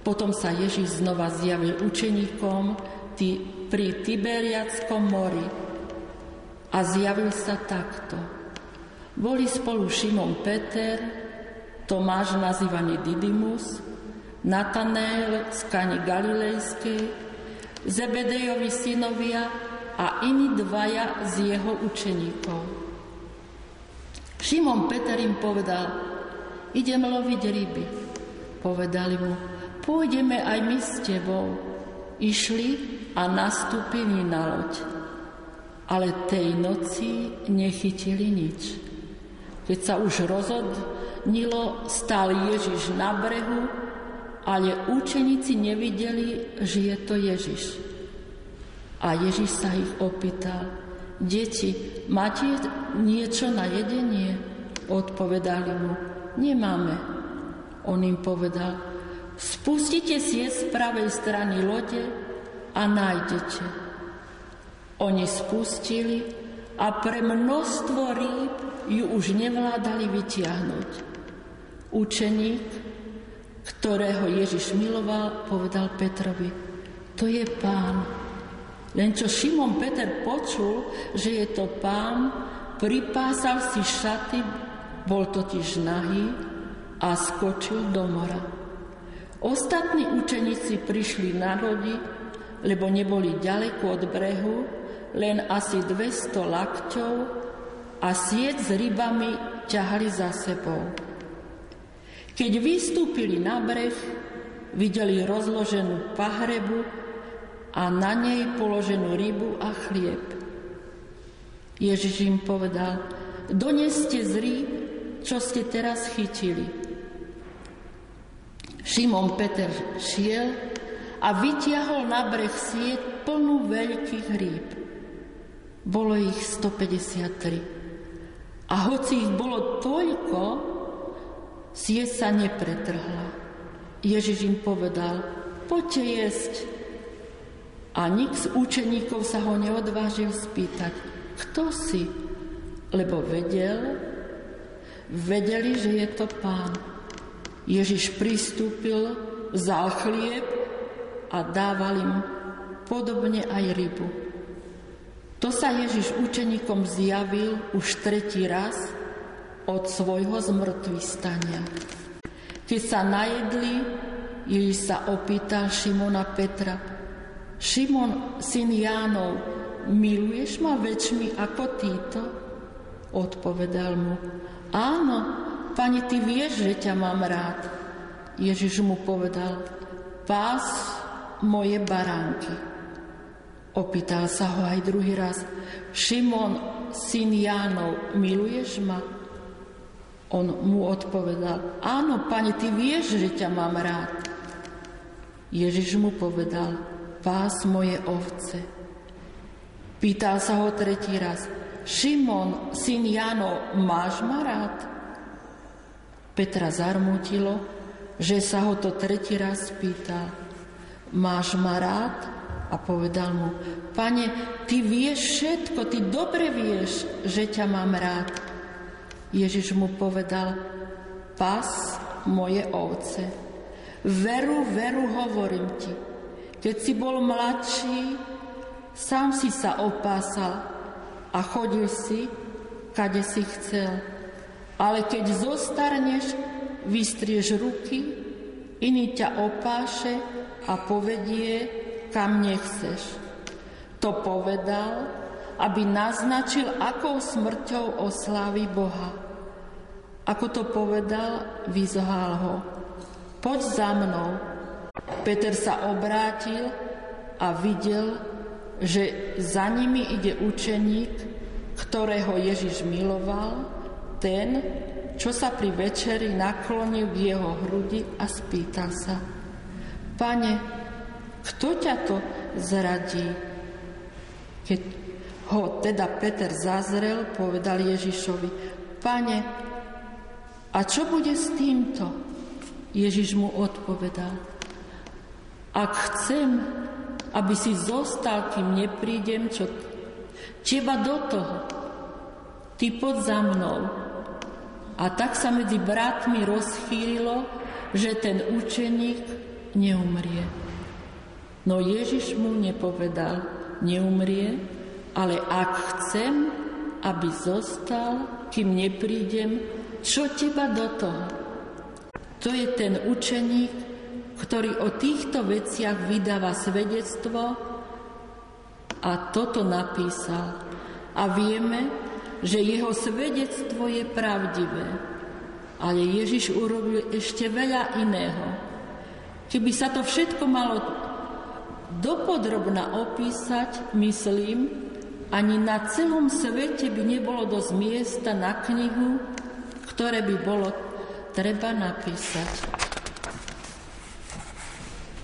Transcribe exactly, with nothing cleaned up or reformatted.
Potom sa Ježiš znova zjavil učeníkom pri Tiberiadskom mori a zjavil sa takto. Boli spolu Šimon Peter, Tomáš nazývaný Didymus, Natanael z Kany Galilejskej, Zebedejovi synovia a iní dvaja z jeho učeníkov. Šimon Peter im povedal: idem loviť ryby. Povedali mu: pôjdeme aj my s tebou. Išli a nastúpili na loď. Ale tej noci nechytili nič. Keď sa už rozhodnilo, stál Ježiš na brehu, ale učeníci nevideli, že je to Ježiš. A Ježiš sa ich opýtal: deti, máte niečo na jedenie? Odpovedali mu: nemáme. On im povedal: spustite si z pravej strany lode a nájdete. Oni spustili a pre množstvo rýb ju už nevládali vytiahnuť. Učeník, ktorého Ježiš miloval, povedal Petrovi: to je Pán. Len čo Šimon Peter počul, že je to Pán, pripásal si šaty, bol totiž nahý a skočil do mora. Ostatní učeníci prišli na lodi, lebo neboli ďaleko od brehu, len asi dvesto lakťov, a sieť s rybami ťahali za sebou. Keď vystúpili na breh, videli rozloženú pahrebu a na nej položenú rybu a chlieb. Ježiš im povedal: doneste z rýb, čo ste teraz chytili. Šimon Peter šiel a vytiahol na breh sieť plnú veľkých rýb. Bolo ich stopäťdesiattri. A hoci ich bolo toľko, sieť sa nepretrhla. Ježiš im povedal: poďte jesť. A nik z učeníkov sa ho neodvážil spýtať: kto si? Lebo vedel, vedeli, že je to Pán. Ježiš pristúpil, vzal chlieb a dával im podobne aj rybu. To sa Ježiš učeníkom zjavil už tretí raz od svojho zmŕtvychvstania. Keď sa najedli, Ježiš sa opýtal Šimona Petra: Šimon, syn Jánov, miluješ ma väčšmi ako títo? Odpovedal mu: áno, Pane, ty vieš, že ťa mám rád. Ježiš mu povedal: pás moje baránky. Opýtal sa ho aj druhý raz: Šimon, syn Jánov, miluješ ma? On mu odpovedal: áno, Pane, ty vieš, že ťa mám rád. Ježiš mu povedal: pás moje ovce. Pýtal sa ho tretí raz: Šimon, syn Jánov, máš ma rád? Petra zarmútilo, že sa ho to tretí raz pýtal: máš ma rád? A povedal mu: Pane, ty vieš všetko, ty dobre vieš, že ťa mám rád. Ježiš mu povedal: pás moje ovce. Veru, veru, hovorím ti, keď si bol mladší, sám si sa opásal a chodil si, kade si chcel. Ale keď zostarneš, vystrieš ruky, iný ťa opáše a povedie, kam nechceš. To povedal, aby naznačil, akou smrťou oslávi Boha. Ako to povedal, vyzval ho: poď za mnou. Peter sa obrátil a videl, že za nimi ide učeník, ktorého Ježiš miloval, ten, čo sa pri večeri naklonil k jeho hrudi a spýtal sa: Pane, kto ťa to zradí? Keď ho teda Peter zazrel, povedal Ježišovi: Pane, a čo bude s týmto? Ježiš mu odpovedal: ak chcem, aby si zostal, kým neprídem, čo teba do toho, ty poď za mnou. A tak sa medzi bratmi rozchýlilo, že ten učeník neumrie. No Ježiš mu nepovedal, neumrie, ale ak chcem, aby zostal, kým neprídem, čo teba do toho? To je ten učeník, ktorý o týchto veciach vydáva svedectvo a toto napísal. A vieme, že jeho svedectvo je pravdivé. Ale Ježiš urobil ešte veľa iného. Keby sa to všetko malo dopodrobna opísať, myslím, ani na celom svete by nebolo dosť miesta na knihu, ktoré by bolo treba napísať.